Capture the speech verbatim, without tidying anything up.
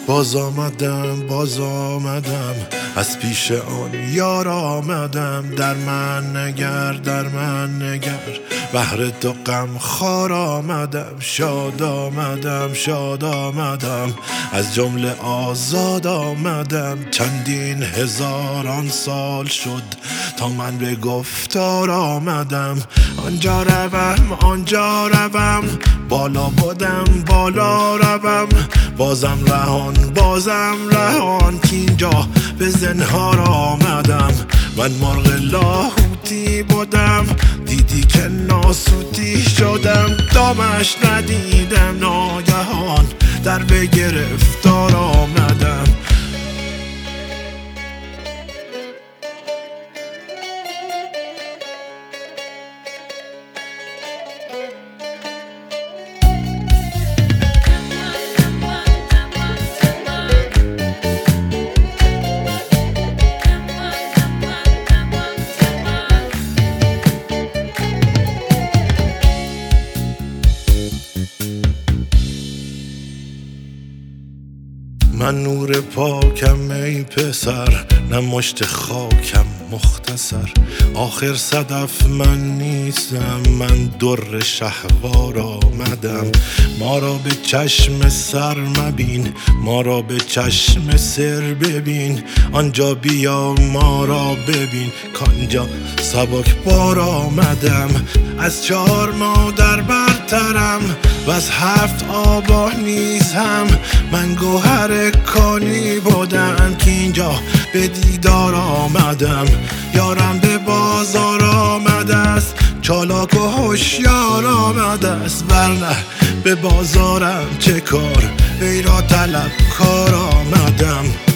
باز آمدم باز آمدم از پیش آن یار آمدم. در من نگر در من نگر بهر تو غم خوار آمدم. شاد آمدم شاد آمدم از جمله آزاد آمدم. چندین هزاران سال شد تا من به گفتار آمدم. آنجا روم آنجا روم بالا بودم بالا روم. بازم رهان بازم رهان کینجا به زنهار آمدم. من مرغ لاهوتی بودم دیدی که ناسوتی شدم. دامش ندیدم ناگهان در به گرفتار آمدم. من نور پاکم ای پسر نه مشت خاکم مختصر. آخر صدف من نیستم من در شهوار آمدم. ما را به چشم سر مبین ما را به چشم سر ببین. آنجا بیا ما را ببین کانجا سبک بار آمدم. از چهار مادر برترم و از هفت آبا نیز هم. من گوهر کانی بودم که اینجا به دیدار آمدم. یارم به بازار آمده است چالاک و هوشیار آمده است. ورنه به بازارم چه کار وی را طلب کار آمدم.